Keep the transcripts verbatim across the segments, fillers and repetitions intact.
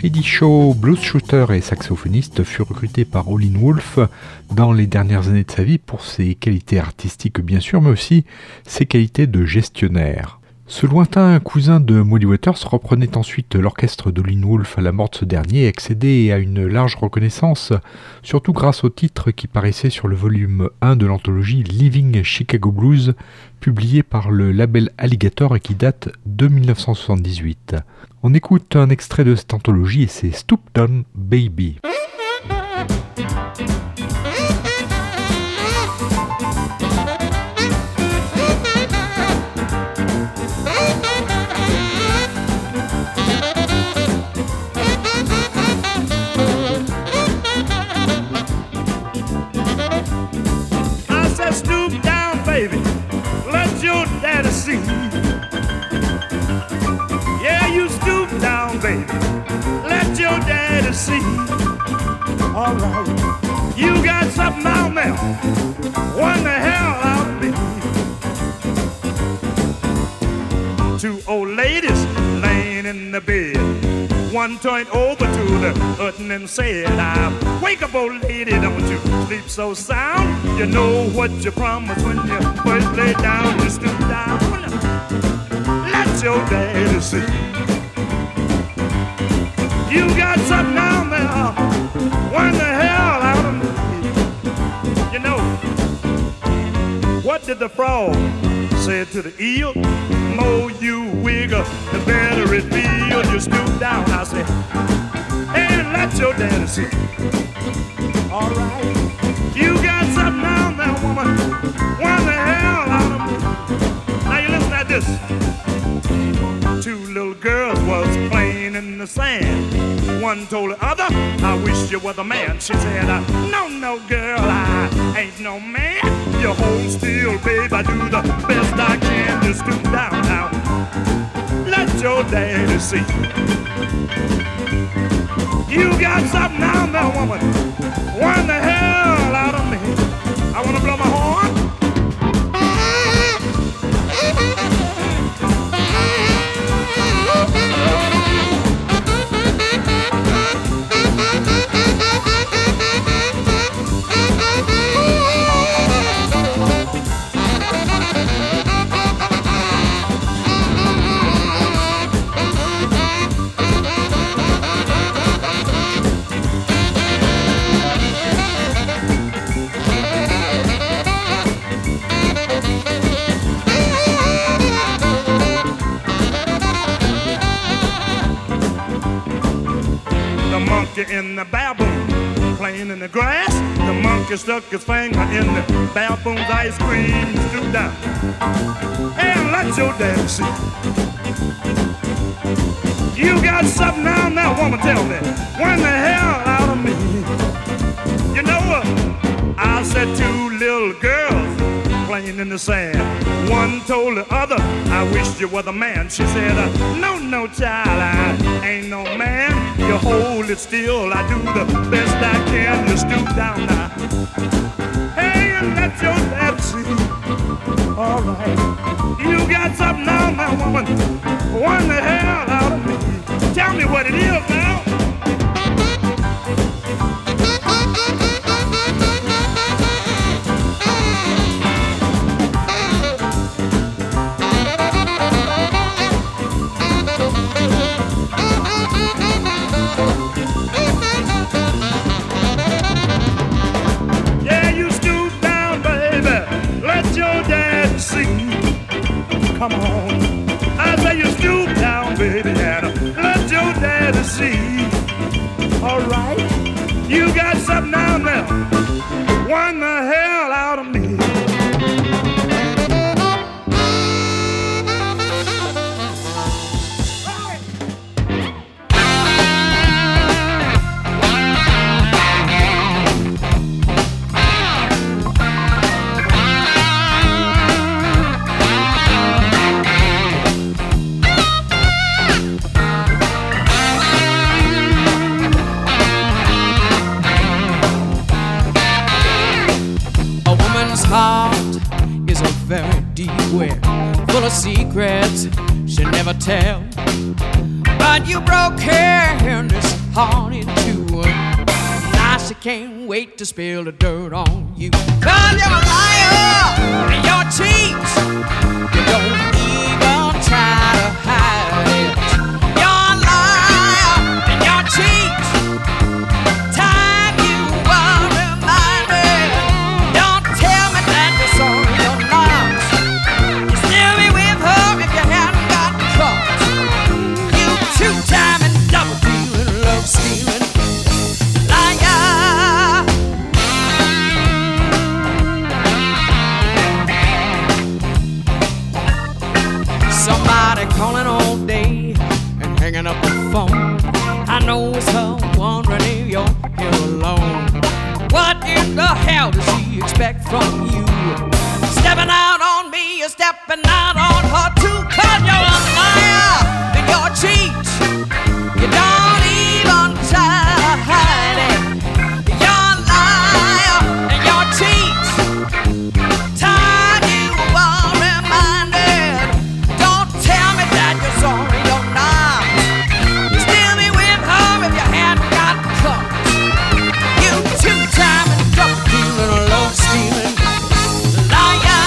Eddie Shaw, blues shooter et saxophoniste, fut recruté par Howlin' Wolf dans les dernières années de sa vie pour ses qualités artistiques bien sûr, mais aussi ses qualités de gestionnaire. Ce lointain cousin de Muddy Waters reprenait ensuite l'orchestre d'Howlin' Wolf à la mort de ce dernier et accédait à une large reconnaissance, surtout grâce au titre qui paraissait sur le volume un de l'anthologie Living Chicago Blues, publié par le label Alligator et qui date de dix-neuf cent soixante-dix-huit. On écoute un extrait de cette anthologie et c'est Stoop Down Baby. See, all right, you got something out there, one the hell out of me. Two old ladies laying in the bed, one turned over to the button and said, I wake up, old lady, don't you sleep so sound. You know what you promised when you first lay down, you stoop down, let your daddy see. You got something down there, one the hell out of me. You know, what did the frog say to the eel? More you wiggle, the better it feels. You stoop down, I say, hey, let your daddy see. All right, you got something down there, woman, one the hell out of me. Now you listen at this. Two little girls was playing in the sand. One told the other, I wish you were the man. She said, no, no, girl, I ain't no man. You hold still, babe, I do the best I can. Just stoop down now, let your daddy see. You got something down there, woman, one the hell out of me. I wanna blow my horn. In the baboon, playing in the grass. The monkey stuck his finger in the baboon's ice cream. Stoop down and let your daddy see. You got something down there, woman, tell me, when the hell out of me. You know what? I said two little girls playing in the sand. One told the other, I wish you were the man. She said, uh, no, no, child, I ain't no man. You hold it still, I do the best I can. You stoop down now, hey, and let your dad see. All right, you got something down there, woman, one the hell out of me. Tell me what it is now. Come on, I say you stoop down, baby, and let your daddy see. All right, you got something down there, one the hell out of me. Full of secrets she never tell. But you broke her and this heart in two. Now she can't wait to spill the dirt on you. Cause you're a liar and you're cheat. You don't even try to hide it. You're a liar and you're cheat. Time you were reminded. Don't tell me that you're sorry you're not. You still be with her if you hadn't got caught. You two-time and double-dealing, love-stealing liar. Somebody calling all day and hanging up the phone. I know it's her wondering if you're here alone. What in the hell does she expect from you? Stepping out on me, you're stepping out on her too. Cause you're a liar and you're a cheat. You don't even try to hide it. You're a liar and you're a cheat. Time you were reminded. Don't tell me that you're sorry you're not. You still be with her if you hadn't got caught. You two-time and double-dealing, love-stealing liar.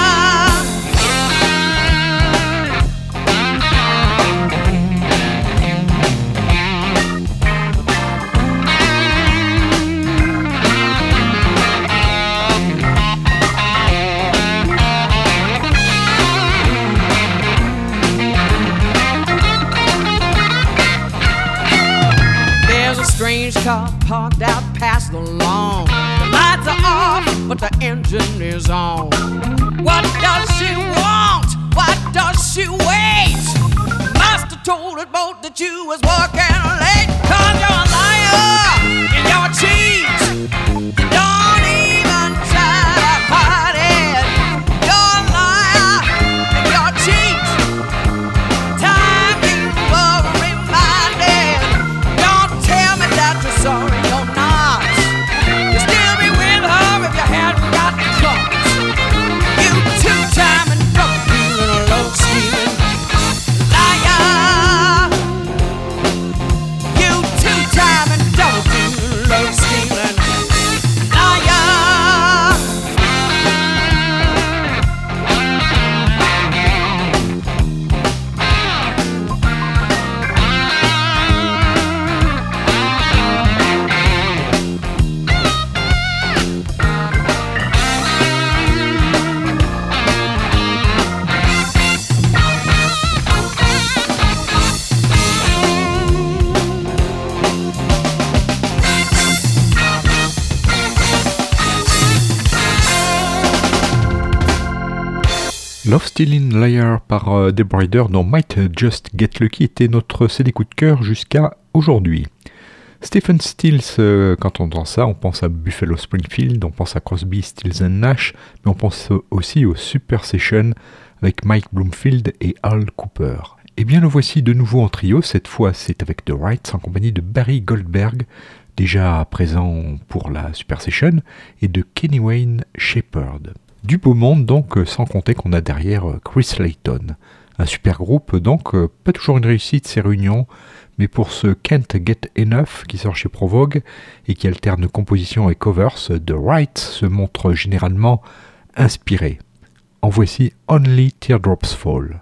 There's a strange car parked out past the lawn. The lights are off, but the engine is on. What does she want? What does she wait? Must have told us both that you was working late. Cause you're a liar and you're a cheat. You don't even try to hide it. You're a liar and you're a cheat. Time you were reminded. Don't tell me that you're sorry you're not. You still be with her if you hadn't got caught. You two-time and double-dealing, love-stealing liar. You two-time and double-dealing, love-stealing liar. Love Stealing Liar par euh, Deb Ryder dans Might Just Get Lucky était notre C D coup de cœur jusqu'à aujourd'hui. Stephen Stills, euh, quand on entend ça, on pense à Buffalo Springfield, on pense à Crosby, Stills and Nash, mais on pense aussi aux Super Sessions avec Mike Bloomfield et Al Cooper. Et bien le voici de nouveau en trio, cette fois c'est avec The Wrights en compagnie de Barry Goldberg, déjà présent pour la Super Session, et de Kenny Wayne Shepherd. Du beau monde donc, sans compter qu'on a derrière Chris Layton. Un super groupe donc, pas toujours une réussite ces réunions, mais pour ce Can't Get Enough qui sort chez Provogue et qui alterne composition et covers, The Wrights se montre généralement inspiré. En voici Only Teardrops Fall.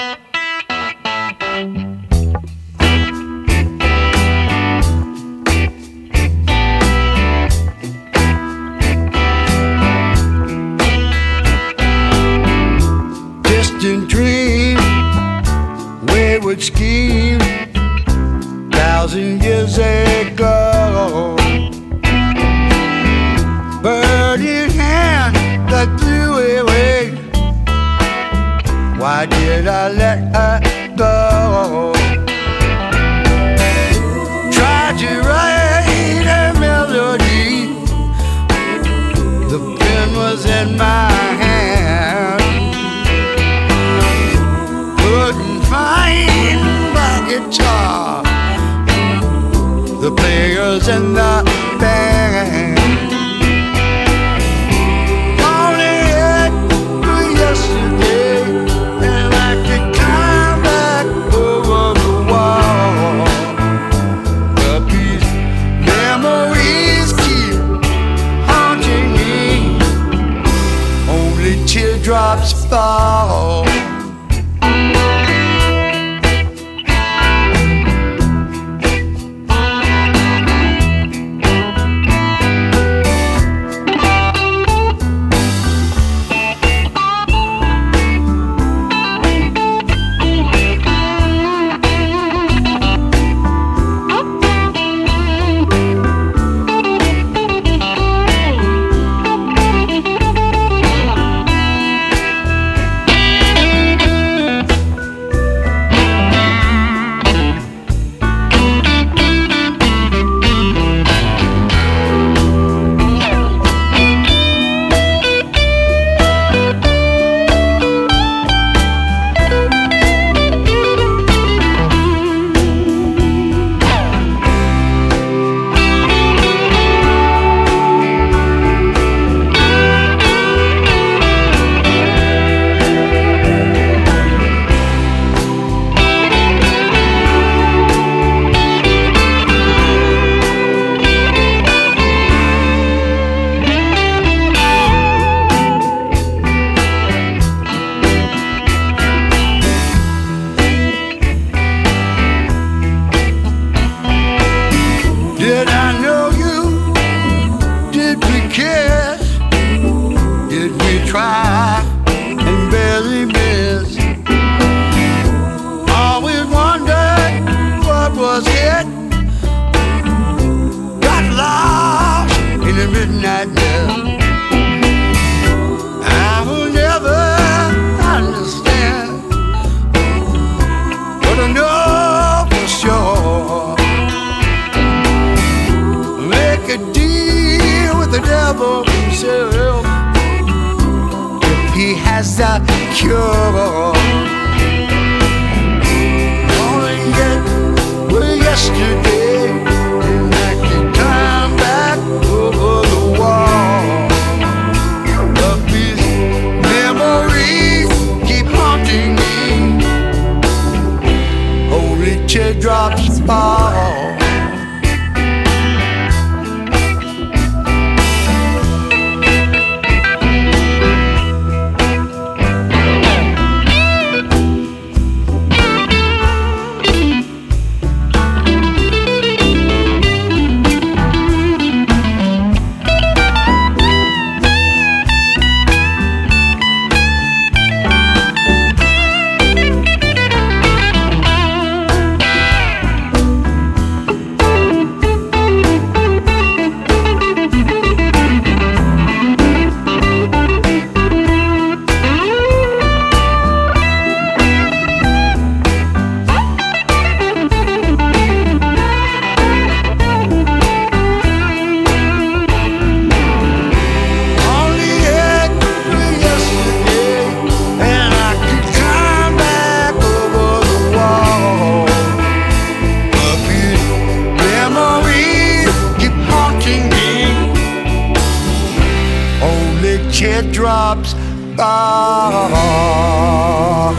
Distant dream, wayward scheme, thousand years ago. Burning hand that threw away. Why did I let her go? Tried to write a melody. The pen was in my hand. Couldn't find my guitar. The players in the band. Only had through yesterday, and I could climb back over the wall. fall. Teardrops fall. Teardrops fall.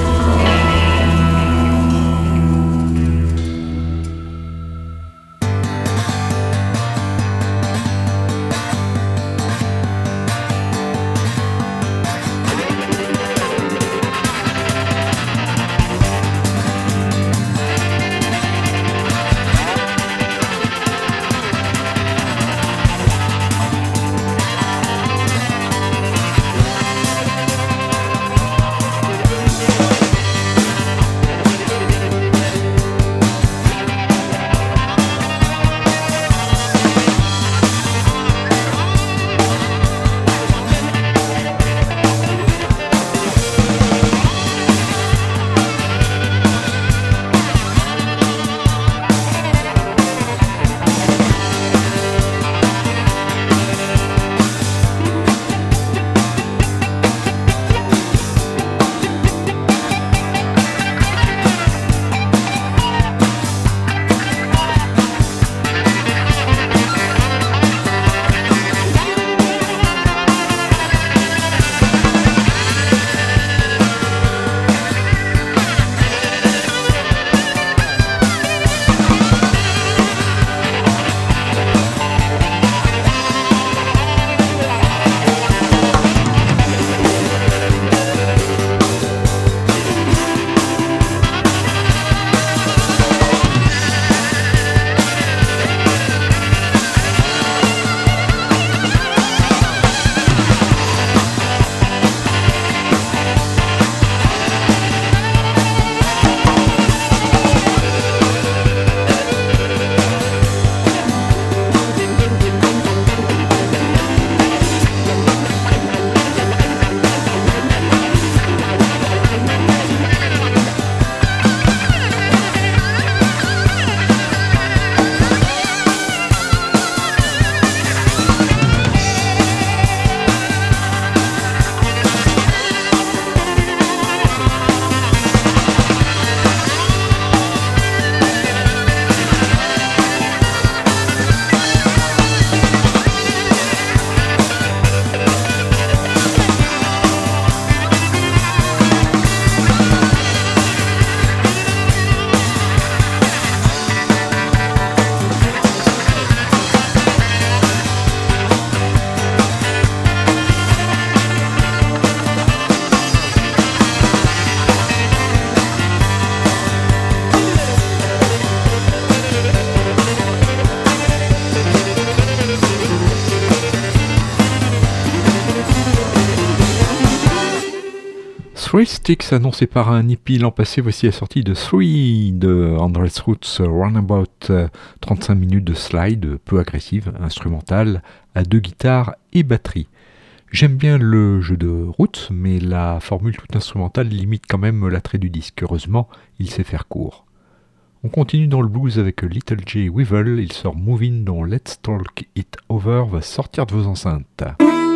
Touristics, annoncé par un hippie l'an passé, voici la sortie de Three de Andres Roots Runabout, trente-cinq minutes de slide, peu agressive, instrumentale, à deux guitares et batterie. J'aime bien le jeu de Roots, mais la formule toute instrumentale limite quand même l'attrait du disque. Heureusement, il sait faire court. On continue dans le blues avec Little J. Weevil, il sort Moving dont Let's Talk It Over va sortir de vos enceintes.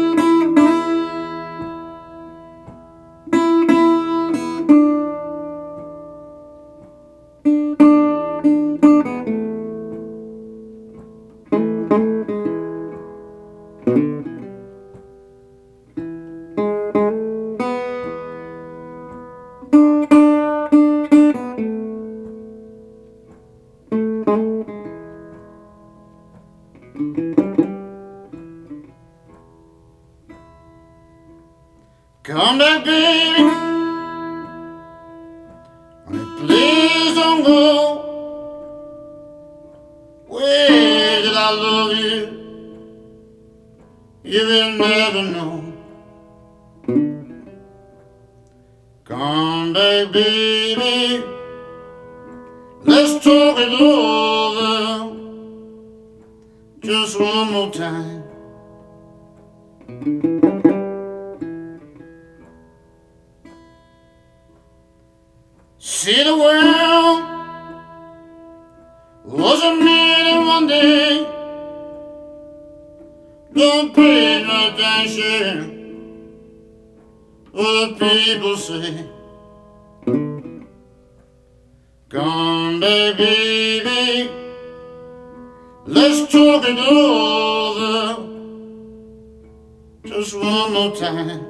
Come back, baby. Honey, please don't go. Where did I love you? You will never know. Come back, baby. Let's talk it over just one more time. See the world wasn't made in one day. Don't pay no attention what the people say. Come back, baby, let's talk it over just one more time.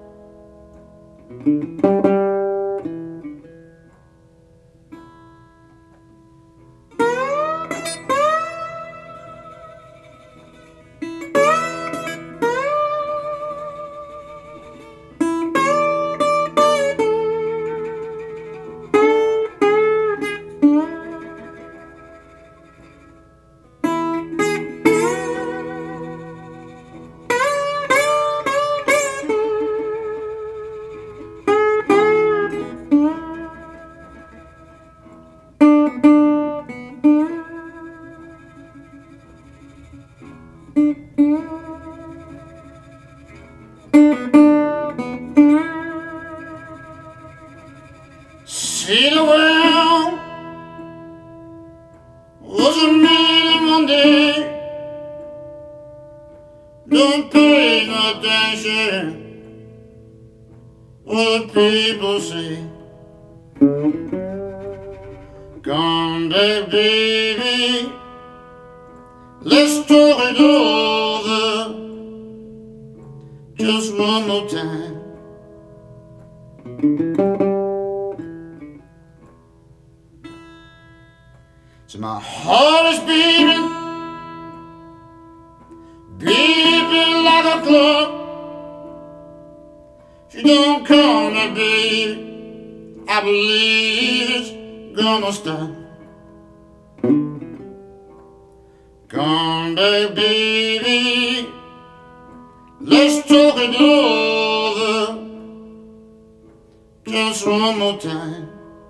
See the world wasn't made in one day. Don't pay no attention what the people say. Come back, baby, let's talk it over just one more time. So my heart is beating, beating like a clock. She don't come back, baby, I believe it's gonna stop. Come back, baby, let's talk it over just one more time.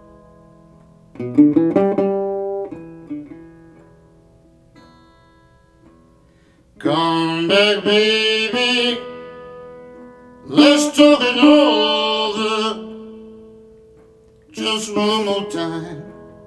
Come back, baby, let's talk it over just one more time.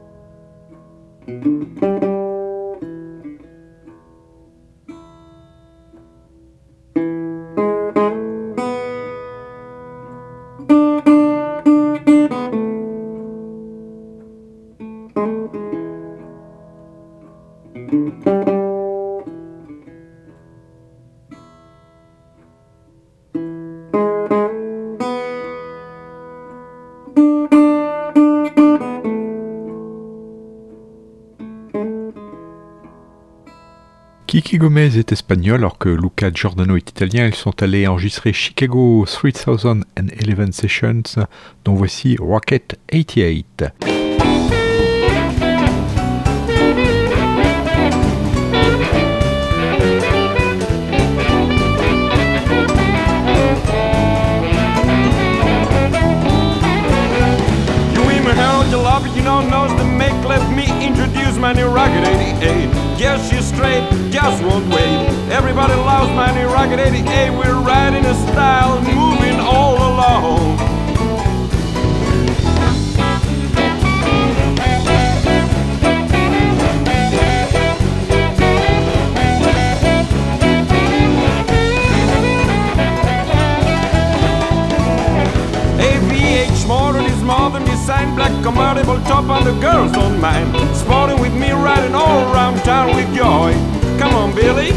Kiki Gomez est espagnole alors que Luca Giordano est italien. Ils sont allés enregistrer Chicago three thousand eleven Sessions, dont voici Rocket eighty-eight. Everybody loves my new Rocket eighty-eight. We're riding in style, moving all along. A V H motor is modern design, black convertible top and the girls don't mind. Sporting with me, riding all around town with joy. Come on, Billy.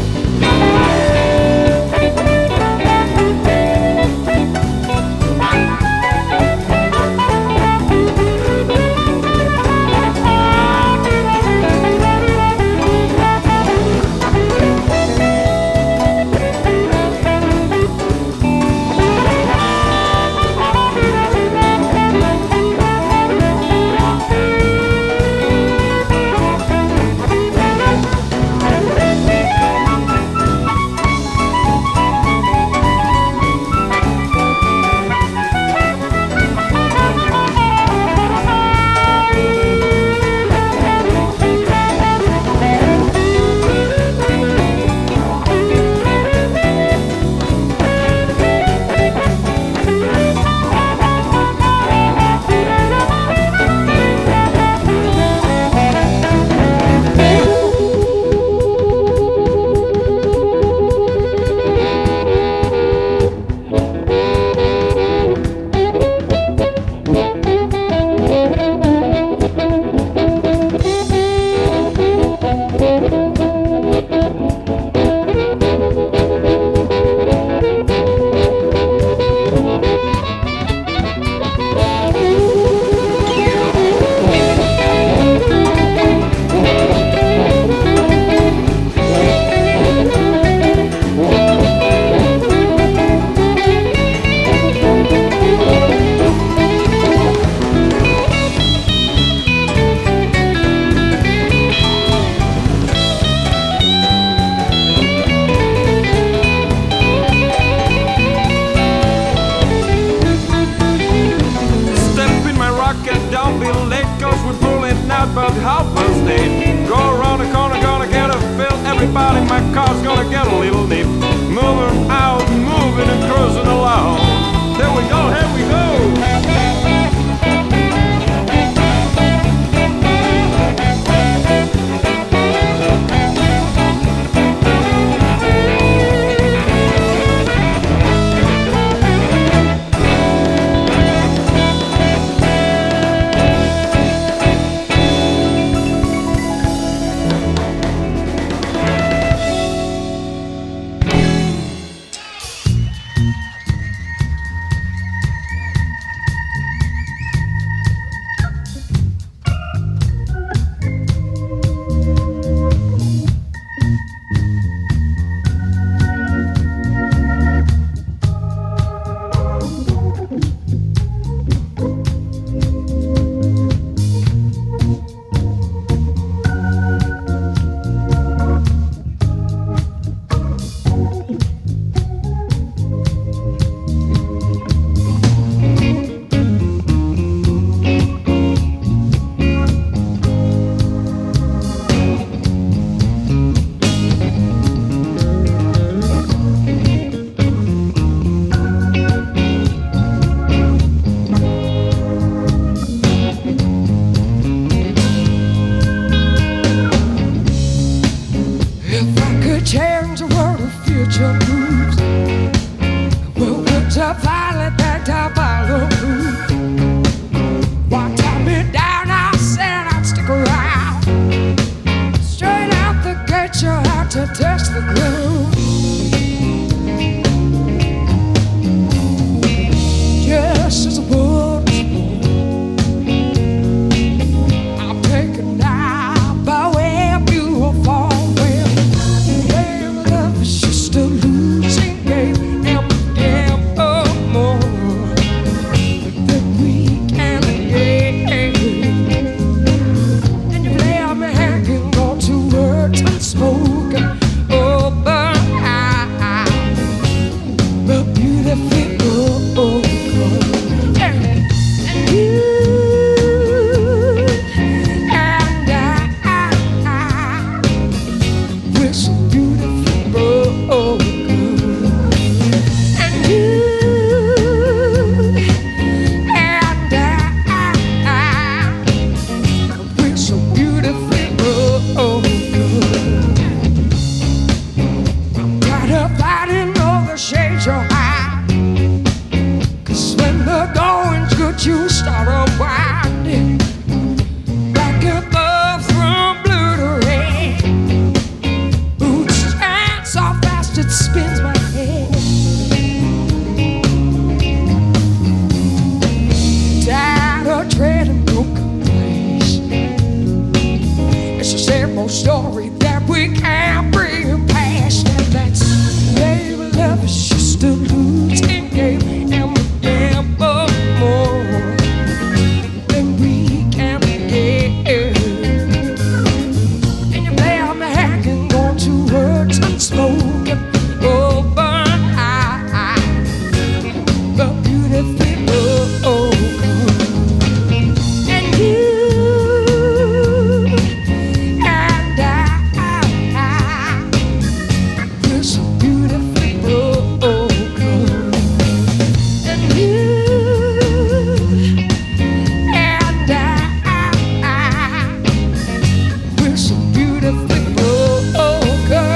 Just a losing game, and damn, oh, your high. 'Cause when the going's good, you start unwinding. Back and forth from blue to red. Boots and so fast it spins my head. Tired of treading broken place. It's a simple story that we can't bring past. And that's, baby, love is just a losing game. And we gamble more than we can get. And you play on the hanging on to words unspoken. Open eye, but beautifully broken. And you and I, we're so beautifully broken. And you and I, we're so beautifully broken.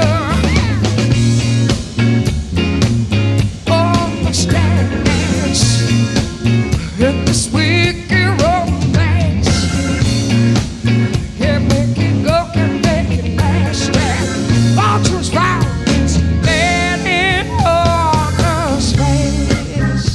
Understands in this wicked romance. Can make it go, can make it last. Vultures violence, let it on us face.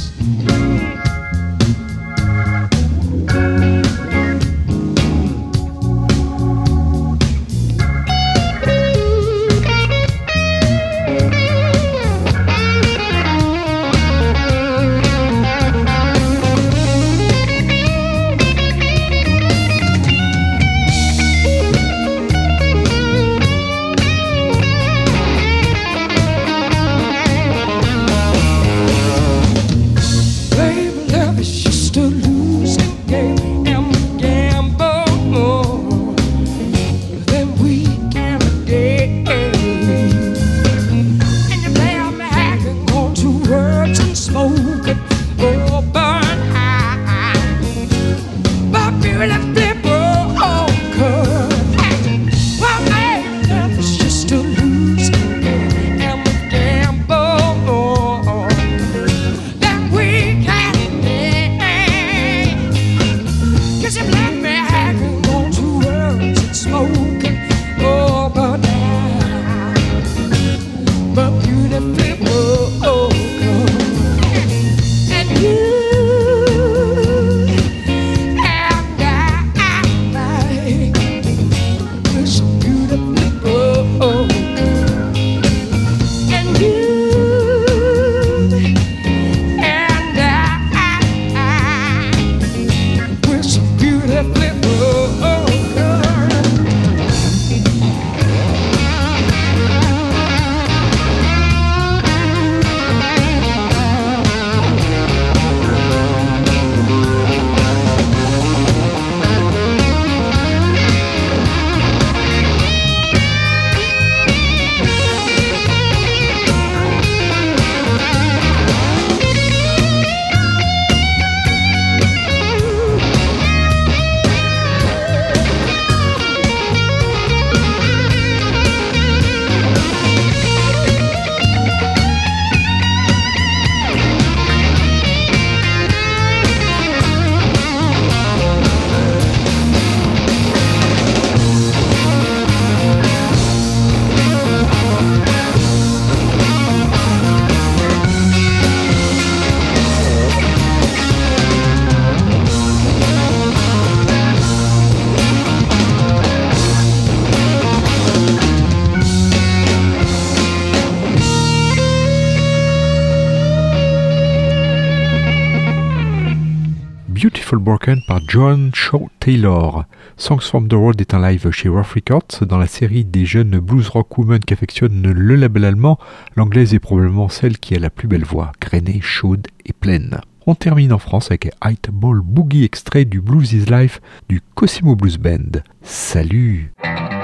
Baby, love is just a losing game, and we gamble more than we can get. And you play on the hanging on to words unspoken, open eye, but beautifully broken. Well, baby, love is just a losing game, and we gamble more that we can make. 'Cause you left me hanging on to words and smoking over now, but beautifully broken. And you and I, we're so beautifully broken. And you and I, we're so beautifully broken. Beautiful Broken par Joan Shaw Taylor. Songs from the Road est un live chez Rough Records dans la série des jeunes blues rock women qu'affectionne le label allemand. L'anglaise est probablement celle qui a la plus belle voix, grainée, chaude et pleine. On termine en France avec un Eight Ball Boogie extrait du Blues is Life du Cosimo Blues Band. Salut!